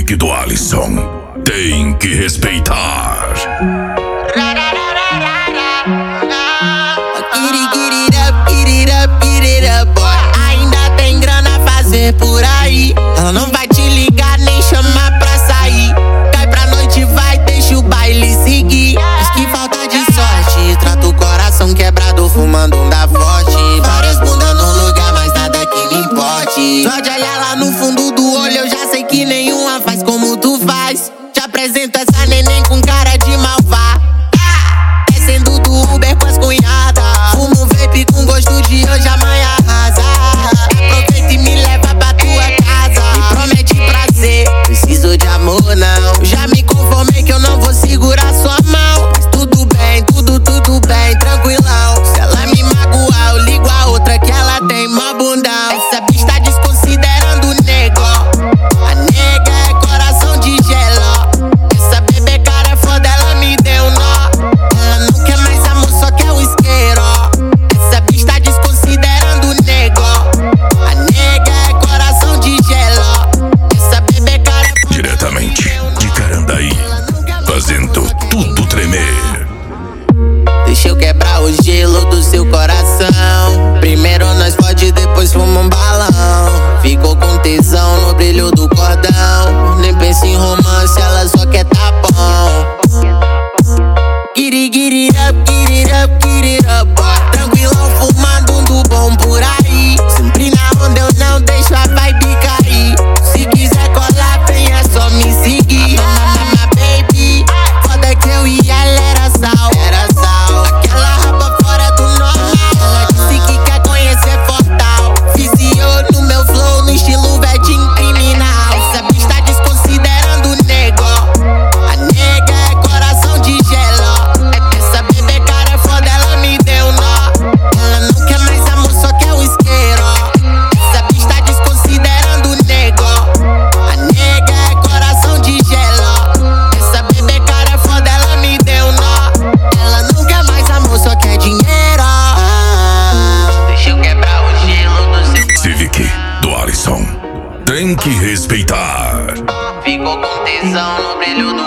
Civic do Alisson. Tem que respeitar. Get it up, boy. Ainda tem grana a fazer por aí. Ela não vai te ligar nem chamar pra sair. Cai pra noite, vai, deixa o baile seguir. Diz que falta de sorte, trata o coração quebrado, fumando um da forte. Várias bundas no lugar, mas nada que me importe. Só de olhar lá no fundo do olho, eu já sei que nenhuma faz como tu faz. Te apresento essa neném com cara de malvá. Descendo do Uber com as cunhadas. Fumo vape com gosto de hoje, amanhã arrasa. Aproveita e me leva pra tua casa. Me promete prazer, preciso de amor não. Já me conformei que eu não vou segurar sua mão. Mas tudo bem, tudo bem, tranquilão. Se ela me magoar, eu ligo a outra que ela tem mó bundão. Essa bicha tá desconsiderando o nego. A nega é coração de gelo. Essa bebê cara é foda, ela me deu nó. Ela não quer mais amor, só quer o isqueiro. Essa bicha tá desconsiderando o nego. A nega é coração de gelo. Essa bebê cara é foda. Diretamente de Carandaí, fazendo tudo tremer. Deixa eu quebrar o gelo do seu coração. Primeiro nós pode, depois fuma um balão. Ficou com tesão no brilho do cordão. Nem pensa em romance, ela só quer tapão. Get it up, boy. Tranquilão, fumando um do bom por aí. Sempre na onda, eu não deixo a vibe cair. Se quiser colar, vem, é só me seguir. Mama, baby, foda que eu e ela era sal. Aquela raba fora do normal. Ela disse que quer conhecer Fortal. Viciou no meu flow, no estilo vedinho criminal. Essa bicha tá desconsiderando o nego. A nega é coração de gelo. Essa bebê cara é foda, ela me deu nó. Ela não quer mais amor, só quer o isqueiro. Essa bicha tá desconsiderando o nego. A nega é coração de gelo. Essa bebê cara é foda, ela me deu nó. Ela não quer mais amor, só quer dinheiro. Deixa eu quebrar o gelo do seu Civic do Alisson. Tem que respeitar. Ficou com tesão no brilho do